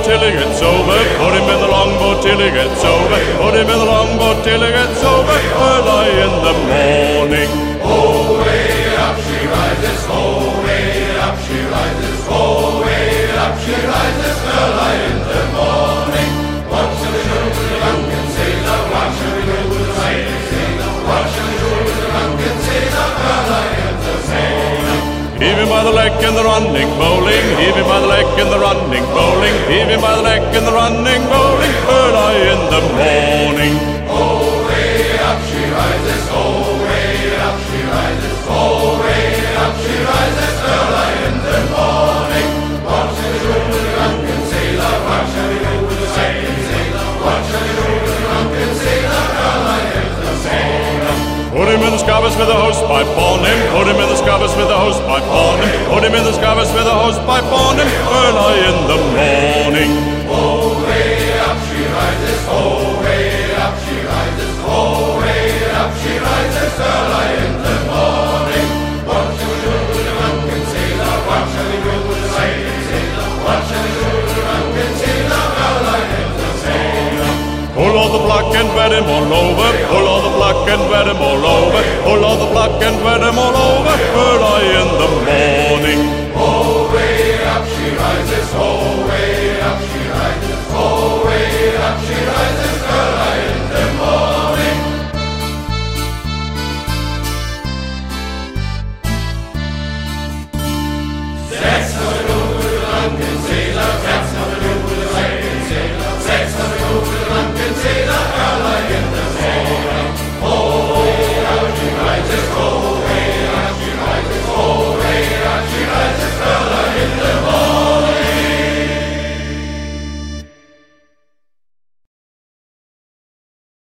till he gets over. Put him in the longboat till he gets over. Put him in the longboat till he gets over. Early in the morning. Oh, way up she rises, oh, way up she rises, oh, way up she rises, early in the morning. What shall we do with the drunken sailor? What shall we do with the sailor? What shall we do with the drunken sailor? Early in the morning. Heave him by the leg in the running bowling. Heave him by the leg in the running bowling. Heave him by the leg in the running bowling. Early in the morning. Oh, way up she rises, oh, way up she rises, oh, way up she rises, early in the morning. What shall we do with the drunken sailor? What shall we do with the sailor? What shall we do with the drunken sailor? Early in the morning. Put him in the scabbers with a hose pipe on him. Put him in the scabbers with a hose pipe on him. Put him in the scabbers with a hose pipe on him. Early in the morning. Oh, way up she rises, oh, way up she rises, oh, way up she rises, early in the morning. What shall we do with the drunken sailor? What shall we do with the sailor? What shall we do with the drunken sailor? Early in the morning. Pull all the block and wet him all over. Pull all the block and wet him all over. Pull all the block and wet him all over. Early in the morning. Oh, way up she rises, oh,